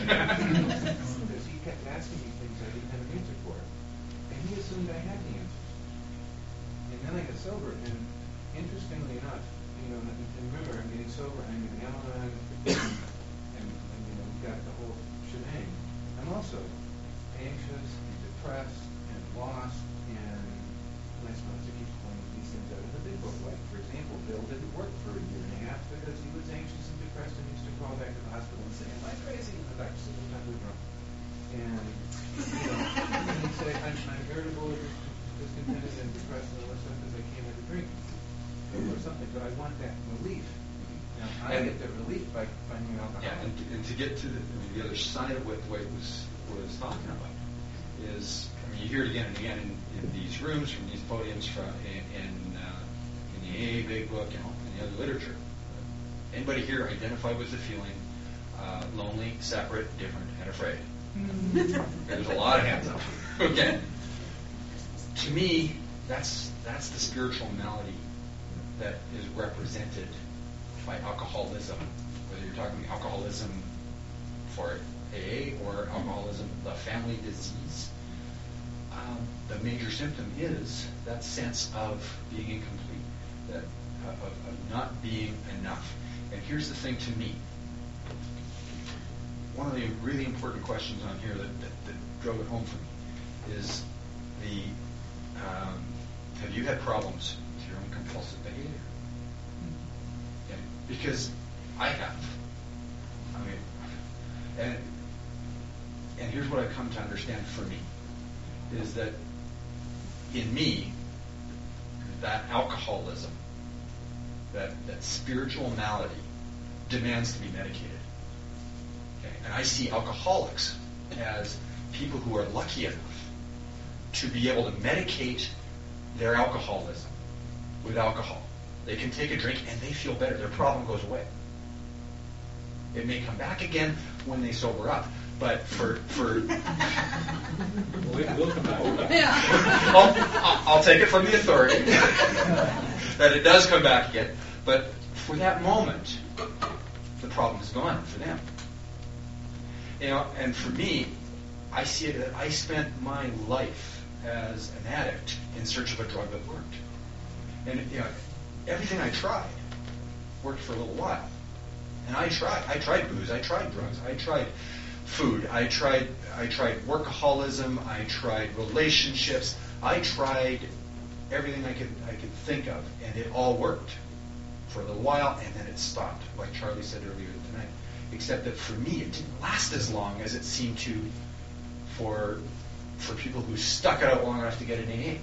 Because he kept asking me things I didn't have an answer for, and he assumed I had the answers. And then I got sober, and interestingly enough, you know, and remember, I'm getting sober, I'm in Al-Anon, and, and, you know, we've got the whole shebang. I'm also anxious and depressed and lost, and my sponsor keeps pointing these things out in the big book. Like, for example, Bill didn't work for a year and a half because he was anxious and depressed and used to call back to the hospital and say, am I crazy? And the doctor said, I'm not doing wrong. And, you know, and he'd say, I'm, I'm irritable, discontented, and depressed and all that stuff because I can't have a drink or something, but I want that relief. Now, I And- get the relief by finding an alcoholic. Yeah, and, and to get to the, I mean, the other side of what Dwight was was talking about is, I mean, you hear it again and again in, in these rooms, from these podiums, from in in, uh, in the A A Big Book, you know, in the other literature. Anybody here identify with the feeling uh, lonely, separate, different, and afraid? There's a lot of hands up. Okay. To me, that's that's the spiritual malady that is represented by alcoholism, whether you're talking alcoholism for A A or alcoholism, the family disease. Um, the major symptom is that sense of being incomplete, that uh, of, of not being enough. And here's the thing to me. One of the really important questions on here that, that, that drove it home for me is the um, have you had problems with your own compulsive behavior? Okay. Because I have. I mean, and and here's what I've come to understand for me is that in me, that alcoholism, that that spiritual malady, demands to be medicated. Okay? And I see alcoholics as people who are lucky enough to be able to medicate their alcoholism with alcohol. They can take a drink and they feel better. Their problem goes away. It may come back again when they sober up, But for for We'll, we'll come back to that. I'll, I'll- I'll take it from the authority that it does come back again. But for that moment, the problem is gone for them. You know, and for me, I see it that I spent my life as an addict in search of a drug that worked. And you know, everything I tried worked for a little while. And I tried. I tried booze. I tried drugs. I tried food. I tried. I tried workaholism. I tried relationships. I tried everything I could I could think of, and it all worked for a little while, and then it stopped, like Charlie said earlier tonight. Except that for me, it didn't last as long as it seemed to for for people who stuck it out long enough to get an A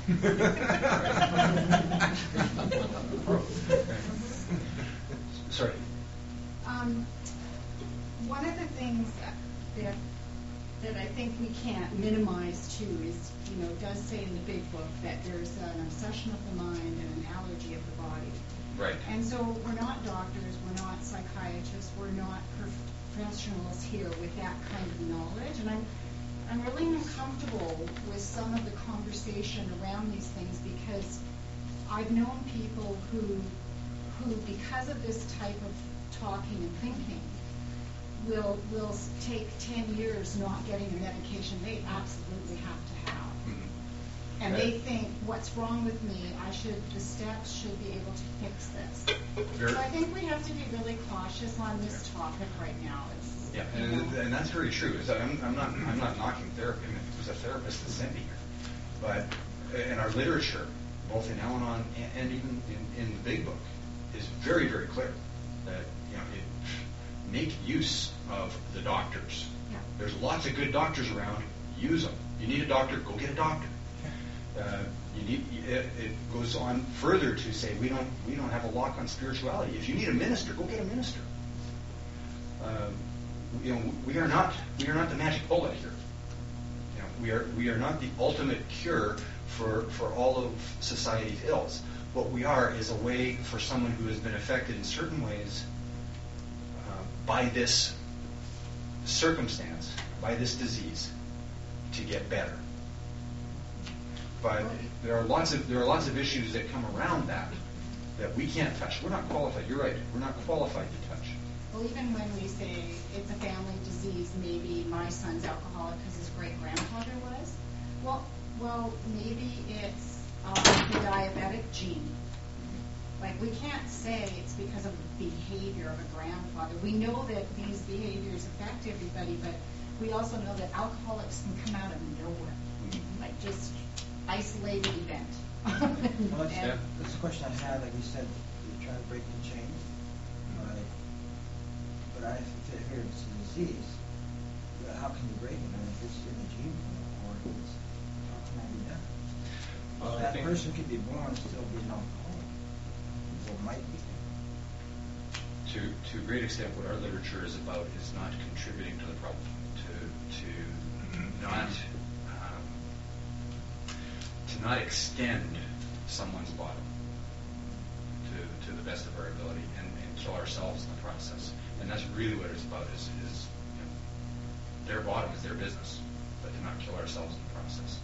A. Sorry. Um, one of the things that, that that I think we can't minimize too is, you know, it does say in the big book that there's an obsession of the mind and an allergy of the body. Right. And so we're not doctors, we're not psychiatrists, we're not professionals here with that kind of knowledge. And I'm I'm really uncomfortable with some of the conversation around these things because I've known people who who because of this type of talking and thinking will will s- take ten years not getting a medication they absolutely have to have. Mm-hmm. And Okay. they think, what's wrong with me? I should, the steps should be able to fix this. Very- So I think we have to be really cautious on this topic right now. It's, Yeah, you and, know. and that's very true. So I'm, I'm not I'm not knocking therapy. I mean, it was a therapist that sent me here, but in our literature, both in Al-Anon and, and even in, in the Big Book, is very very clear that you know it, make use of the doctors. Yeah. There's lots of good doctors around. Use them. You need a doctor, go get a doctor. Uh, you need. It, it goes on further to say we don't we don't have a lock on spirituality. If you need a minister, go get a minister. Um, you know, we are not we are not the magic bullet here. You know, we are we are not the ultimate cure for for all of society's ills. What we are is a way for someone who has been affected in certain ways uh, by this circumstance, by this disease, to get better. But there are lots of there are lots of issues that come around that that we can't touch. We're not qualified. You're right. We're not qualified to touch. Well, even when we say it's a family disease, maybe my son's alcoholic because his great grandfather was. Well, well, maybe it's um, the diabetic gene. Like we can't say it's because of the behavior of a grandfather. We know that these behaviors affect everybody, but we also know that alcoholics can come out of nowhere, like just isolated event. Well, that's, And- that's the question I had. Like you said, you're trying to break the chain. But, but I sit here, it's a disease. But how can you break it? I mean, if it's in the gene pool, or if it's, how can that be done? Well, I that think- person can be born and still be an alcoholic, or might be. To, to a great extent, what our literature is about is not contributing to the problem, to, to not um, to not extend someone's bottom to, to the best of our ability and, and kill ourselves in the process. And that's really what it's about is, is you know, their bottom is their business, but to not kill ourselves in the process.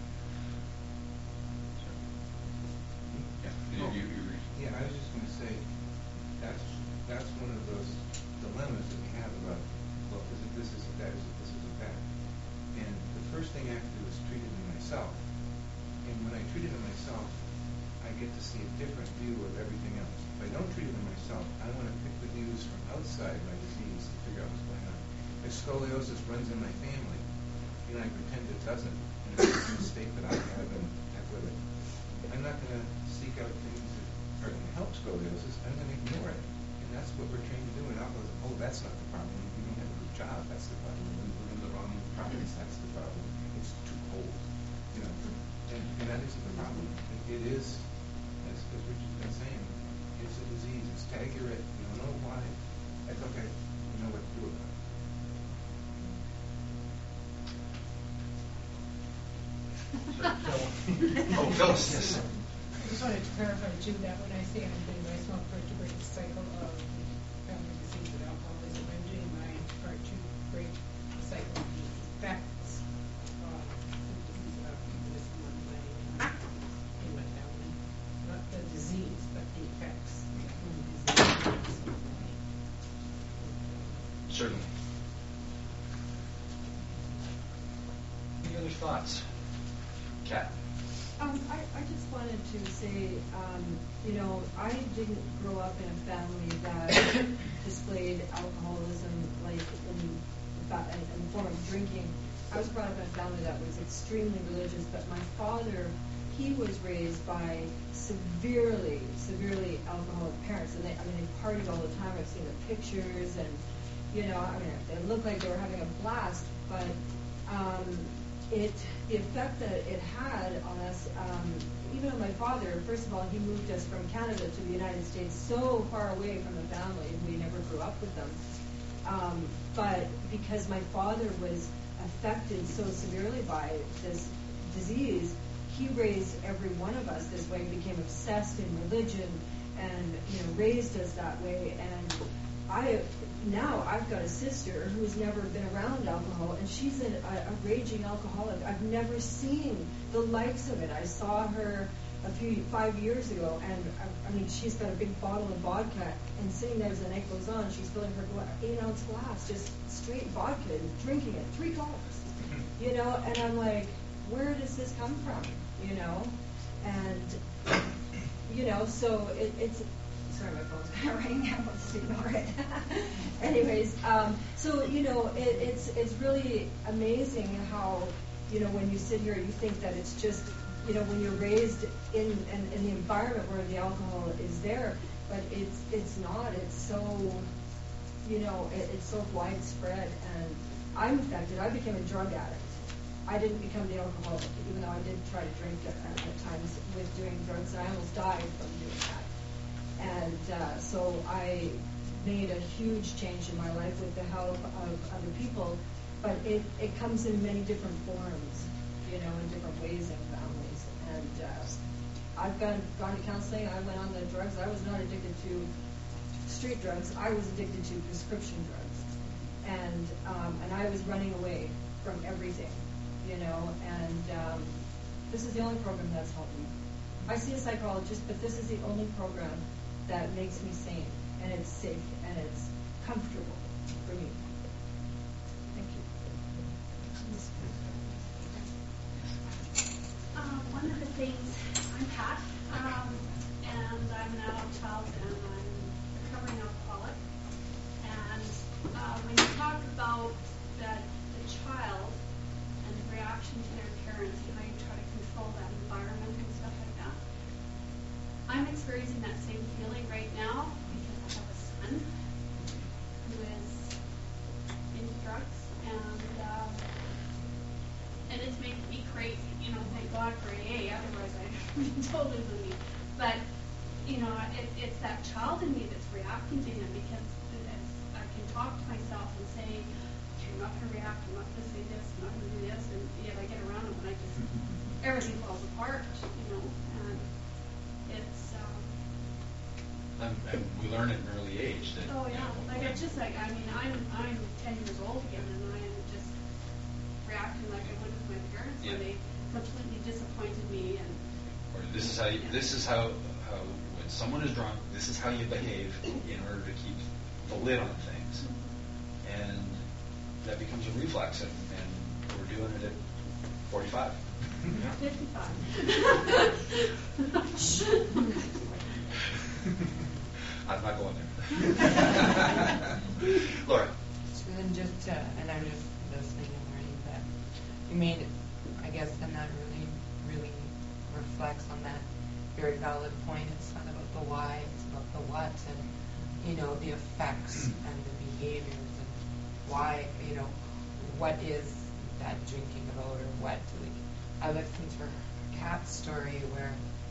So, yeah, you, you, you, Yeah, I was just going to say, that's that's one of those dilemmas that we have about, well, is it this, is it that, is it this, is it that? And the first thing I have to do is treat it in myself. And when I treat it in myself, I get to see a different view of everything else. If I don't treat it in myself, I want to pick the news from outside my disease to figure out what's going on. If scoliosis runs in my family, you know, I pretend it doesn't, and it's a mistake that I have and heck with it. I'm not going to seek out things that are going to help scoliosis. I'm going to ignore it. And that's what we're trained to do in alcoholism. Oh, that's not the problem. You don't have a good job. That's the problem. You live in the wrong province. That's the problem. It's too cold. You know, and, and that isn't the problem. It, it is, as, as Richard's been saying, it's a disease. It's tag you're it. You don't know why. That's okay. You know what to do about it. Oh, Phyllis, yes. I just wanted to clarify too that when I say I'm doing my small part to break the cycle of family disease and alcoholism, I'm doing my part to break the thoughts? Kat? Um, I, I just wanted to say, um, you know, I didn't grow up in a family that displayed alcoholism like in, fa- in the form of drinking. I was brought up in a family that was extremely religious, but my father, he was raised by severely, severely alcoholic parents, and they, I mean, they partied all the time. I've seen the pictures, and you know, I mean, it looked like they were having a blast, but um, it, the effect that it had on us, um, even on my father, first of all, he moved us from Canada to the United States so far away from the family, we never grew up with them. Um, but because my father was affected so severely by this disease, he raised every one of us this way, became obsessed in religion, and you know, raised us that way. And I now I've got a sister who's never been around alcohol, and she's a, a raging alcoholic. I've never seen the likes of it. I saw her a few five years ago, and I, I mean, she's got a big bottle of vodka, and sitting there as the night goes on, she's filling her gla- eight ounce glass, just straight vodka, and drinking it three times. You know, and I'm like, where does this come from? You know, and you know, so it, it's. Sorry, my phone's kind of ringing. I want to ignore it. Anyways, um, so you know, it, it's it's really amazing how, you know, when you sit here, you think that it's just, you know, when you're raised in in, in the environment where the alcohol is there, but it's it's not. It's so, you know, it, it's so widespread, and I'm affected. I became a drug addict. I didn't become the alcoholic, even though I did try to drink at, at times with doing drugs. I almost died from doing that. And uh, so I made a huge change in my life with the help of other people, but it, it comes in many different forms, you know, in different ways in families. And uh, I've gone, gone to counseling. I went on the drugs. I was not addicted to street drugs. I was addicted to prescription drugs. And, um, and I was running away from everything, you know, and um, this is the only program that's helped me. I see a psychologist, but this is the only program that makes me sane, and it's safe, and it's comfortable for me. Thank you. Um, one of the things, I'm Pat, um, and I'm an adult child, and I'm a recovering alcoholic. And uh, when you talk about that, the child and the reaction to their parents, and how you try to control that environment and stuff like that, I'm experiencing that same feeling right now because I have a son who is into drugs, and um, and it's making me crazy. You know, thank God for A A, otherwise I'd be totally loony. But you know, it, it's that child in me that's reacting to him, because it's, I can talk to myself and say, I'm not going to react, I'm not going to say this, I'm not going to do this, and yet I get around him and I just, everything falls apart, you know, and it's, um, And, and we learn at an early age that. oh you yeah, know, like it's just like, I mean, I'm, I'm ten years old again, and I am just reacting like I would with my parents when Yeah. they completely disappointed me, and Or this is how you, this is how, how when someone is drunk, this is how you behave in order to keep the lid on things, and that becomes a reflex, and, and we're doing it at forty-five. I'm not going there. Laura. And just, uh, and I'm just listening and learning that you made, I guess, and that really, really reflects on that very valid point. It's not about the why, it's about the what, and, you know, the effects and the behaviors, and why, you know, what is that drinking about, or what, like, I listened to her Kat's story where,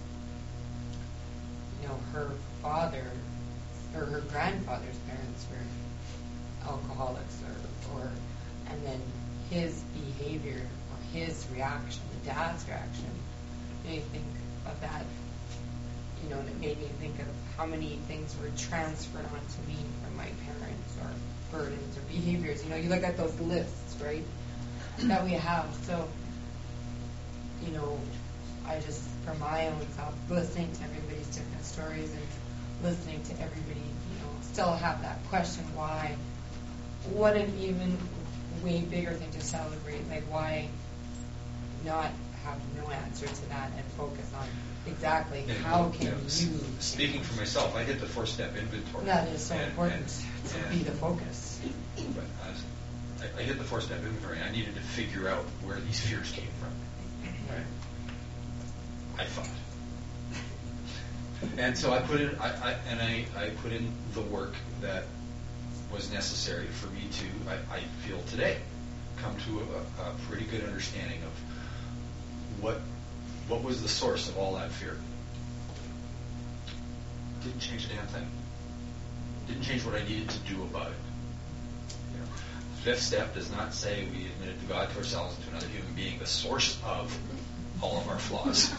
you know, her father, or her grandfather's parents were alcoholics, or, or and then his behavior or his reaction, the dad's reaction, made me think of that, you know, and it made me think of how many things were transferred onto me from my parents, or burdens or behaviors. You know, you look at those lists, right, that we have. So, you know, I just, for my own self, listening to everybody's different stories and listening to everybody, you know, still have that question, why? What an even way bigger thing to celebrate, like why not have no answer to that and focus on exactly And, how you can know, s- you. Speaking for myself, I did the four-step inventory. That is so and- important and- to and- be the focus. But I, I did the four-step inventory. I needed to figure out where these fears came from. Right? I thought. And so I put in, I, I and I, I put in the work that was necessary for me to, I, I feel today, come to a, a pretty good understanding of what what was the source of all that fear. Didn't change a damn thing. Didn't change what I needed to do about it. You know, fifth step does not say we admit it to God, to ourselves, and to another human being, the source of all of our flaws.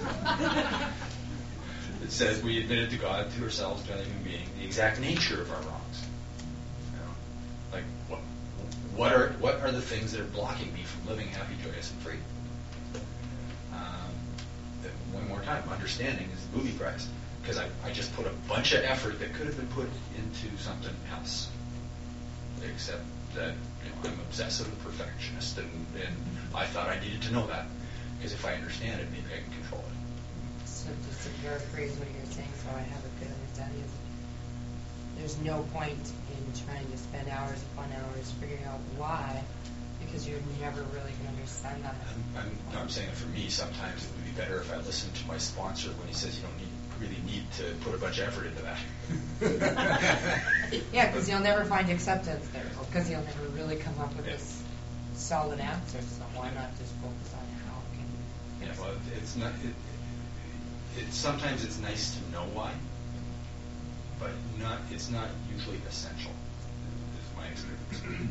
It says we admit it to God, to ourselves, to another human being, the exact nature of our wrongs. You know, like what what are what are the things that are blocking me from living happy, joyous, and free? Um, one more time, understanding is the booby prize, because I, I just put a bunch of effort that could have been put into something else, except that you know I'm obsessive and perfectionist, and, and I thought I needed to know that, because if I understand it, maybe I can control it. So just to paraphrase what you're saying, so I have a good understanding, is there's no point in trying to spend hours upon hours figuring out why, because you're never really going to understand that. I'm, I'm, I'm saying that for me, sometimes it would be better if I listened to my sponsor when he says you don't need, really need to put a bunch of effort into that. Yeah, because you'll never find acceptance there, because you'll never really come up with Yeah. this solid answer. So why not just focus on how can you? Yeah, well, it's not. It, it, sometimes it's nice to know why, but not. It's not usually essential. Is my experience.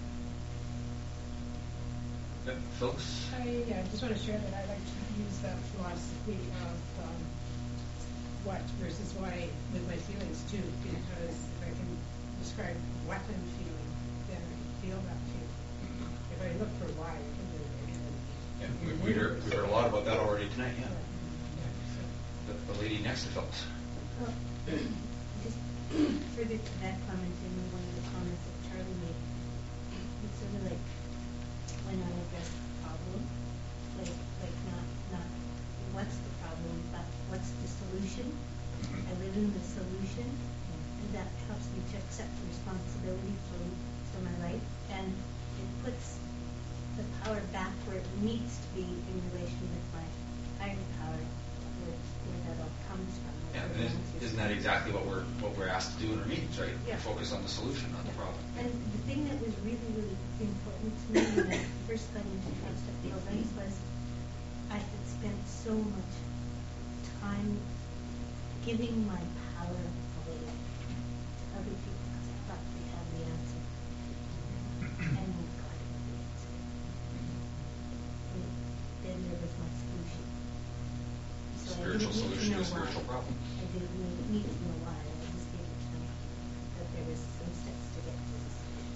Yep, Phyllis. I uh, just want to share that I like to use that philosophy of um, what versus why with my feelings too, because if I can describe what I'm feeling, then I can feel that too. If I look for why, I can really get it. Yeah, we, we heard we heard a lot about that already tonight. Yeah. Yeah, so. The, the lady next to Phyllis. Well, just further to that comment and one of the comments that Charlie made, it's sort of like when I address the problem, like like not not what's the problem, but what's the solution. I live in the solution, and that helps me to accept the responsibility for for my life, and it puts the power back where it needs to be in relation with my higher power, where, where that all comes from. Yeah, where and the isn't, answers isn't that exactly what we're what we're asked to do in our meetings, right? Yeah. Focus on the solution, not the problem. And the thing that was really, really important to me when I first got into trust at Pale Rice was I had spent so much time giving my power away to other people because I thought they had the answer. And God had the answer. And then there was my solution. So I Spiritual didn't need solution to know to a spiritual why. problem. I didn't need- need to know why. I just needed to know that there was some steps to get to the solution.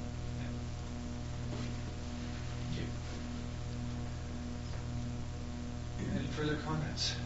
Thank you. Any further comments?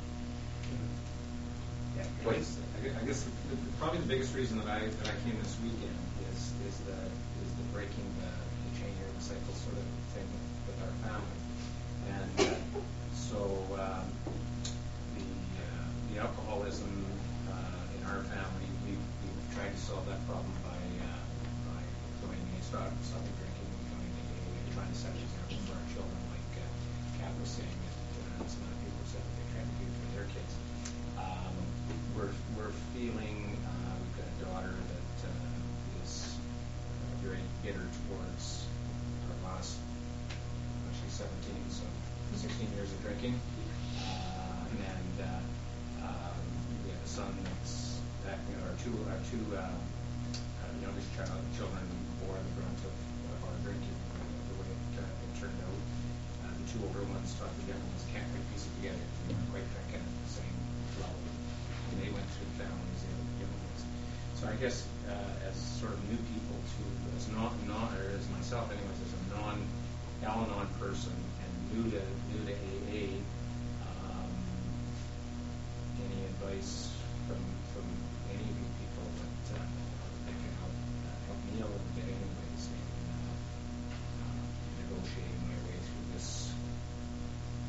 Yeah, I Wait. guess, I guess- I guess the, the, probably the biggest reason that I, that I came this weekend is, is the, is the breaking the, the chain or the cycle sort of thing with, with our family. And uh, so, um, the, uh, the alcoholism, uh, in our family, we, we tried to solve that problem by, uh, by going, stop, stopping drinking, going to A A, and trying to set an example for our children, like, uh, Kat was saying, that, uh, some other people said that they tried to do for their kids. Um, we're, we're feeling, uh, we've got a daughter that uh, is uh, very bitter towards our last, well, she's seventeen, so sixteen years of drinking. Uh, and uh, um, we have a son that's, that, you know, our two, our two uh, uh, youngest child, children bore the brunt of, of our drinking, uh, the way it, uh, it turned out. Uh, the two older ones taught the younger ones can't quite piece it together. We weren't quite drinking at the same level. And they went through families, the other young ones. So I guess uh, as sort of new people to, as not, not, or as myself anyways, as a non-Al-Anon person and new to, new to A A, um, any advice from, from any of you people that, uh, that can help, uh, help me a little bit anyways in uh, uh, negotiating my way through this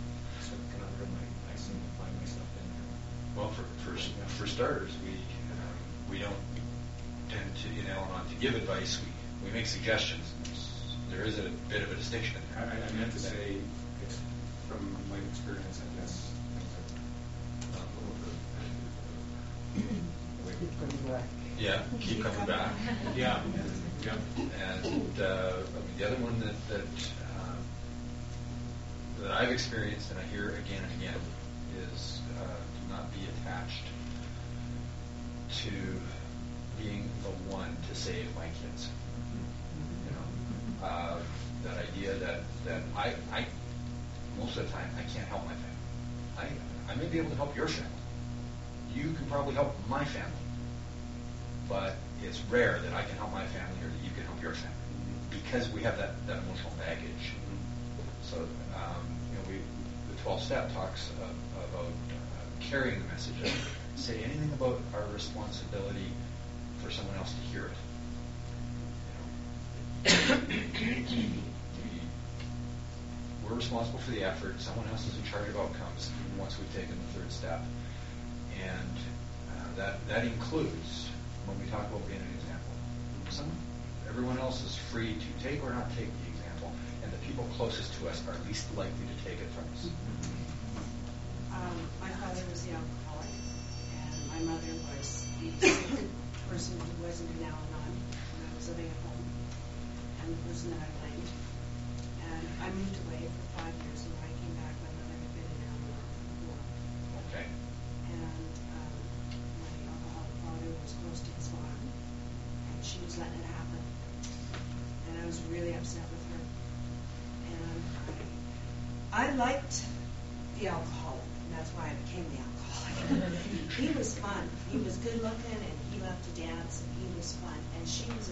for starters, we um, we don't tend to in Al-Anon to give advice. We we make suggestions. There is a bit of a distinction in I, there. I meant to say, it's from my experience, I guess, things are a little bit. Keep coming back. Yeah, keep coming back. Yeah, yeah. And uh, I mean, the other one that that, um, that I've experienced and I hear again and again is uh, to not be attached to being the one to save my kids. You know, uh, that idea that that I, I most of the time I can't help my family. I I may be able to help your family. You can probably help my family. But it's rare that I can help my family or that you can help your family because we have that, that emotional baggage. So, um, you know, we the twelfth step talks of, about uh, carrying the message. Of, say anything about our responsibility for someone else to hear it. You know, we, we're responsible for the effort. Someone else is in charge of outcomes once we've taken the third step, and uh, that that includes. When we talk about being an example, some, everyone else is free to take or not take the example, and the people closest to us are least likely to take it from us. Um, my father was the alcoholic, and my mother was the second person who wasn't in Al-Anon when I was living at home, and the person that I blamed. And I moved away for five years, and when I came back, my mother had been in Al-Anon before. Okay. And um, my alcoholic father was close to his mom, and she was letting it happen. And I was really upset with her. And I, I liked the alcoholic, and that's why I became the alcoholic. He was fun. He was good looking, and he loved to dance, and he was fun. And she was a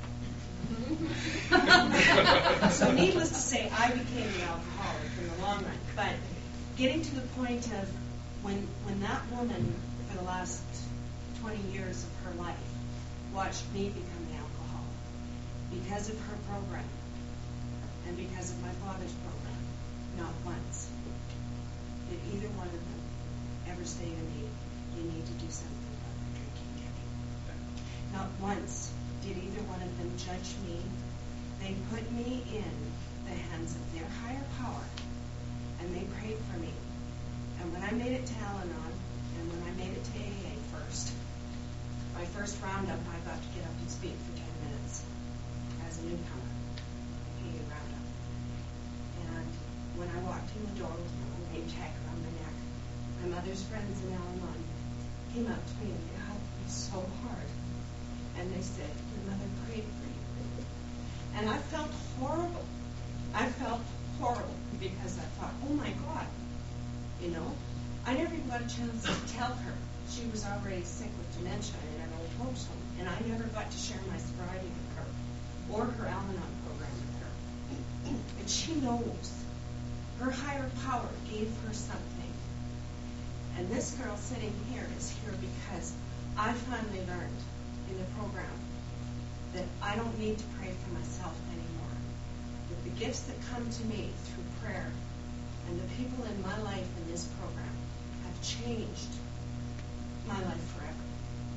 drag. So needless to say, I became the alcoholic in the long run. But getting to the point of when when that woman, for the last twenty years of her life, watched me become the alcoholic because of her program and because of my father's program, not once did either one of them ever say to me, you need to do something about the drinking, Debbie. Not once did either one of them judge me. They put me in the hands of their higher power, and they prayed for me. And when I made it to Al-Anon, and when I made it to A A first, my first roundup, I got to get up and speak for ten minutes as a newcomer, A A roundup. And when I walked in the door with my little name tag around my neck, my mother's friends in Al-Anon came up to me and they hugged me so hard. And they said, your mother prayed for you. And I felt horrible. I felt horrible because I thought, oh my God, you know, I never even got a chance to tell her. She was already sick with dementia in an old folks home, and I never got to share my sobriety with her or her Al-Anon program with her. But she knows. Her higher power gave her something. And this girl sitting here is here because I finally learned in the program that I don't need to pray for myself anymore. That the gifts that come to me through prayer and the people in my life in this program have changed my life forever.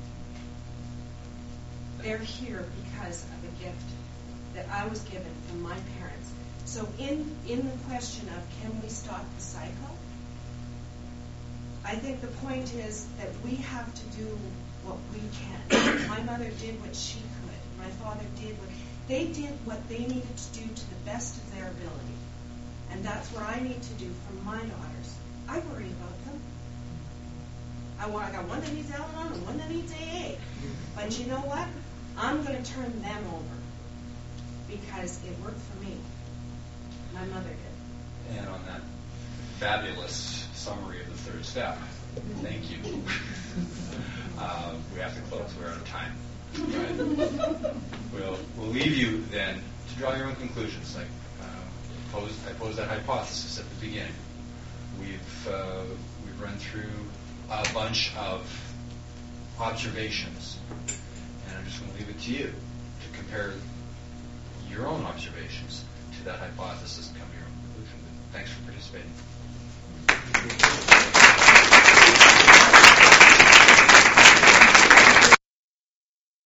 They're here because of a gift that I was given from my parents. So in, in the question of can we stop the cycle, I think the point is that we have to do what we can. My mother did what she could. My father did what they did what they needed to do to the best of their ability. And that's what I need to do for my daughters. I worry about them. I, want, I got one that needs Al-Anon and one that needs A A. But you know what? I'm going to turn them over because it worked for me. My mother did. And on that fabulous summary of the third step, thank you. uh, we have to close. We're out of time. Right. We'll, we'll leave you then to draw your own conclusions. Like uh, posed, I posed that hypothesis at the beginning. We've uh, we've run through a bunch of observations, and I'm just going to leave it to you to compare your own observations to that hypothesis and come to your own conclusion. Thanks for participating.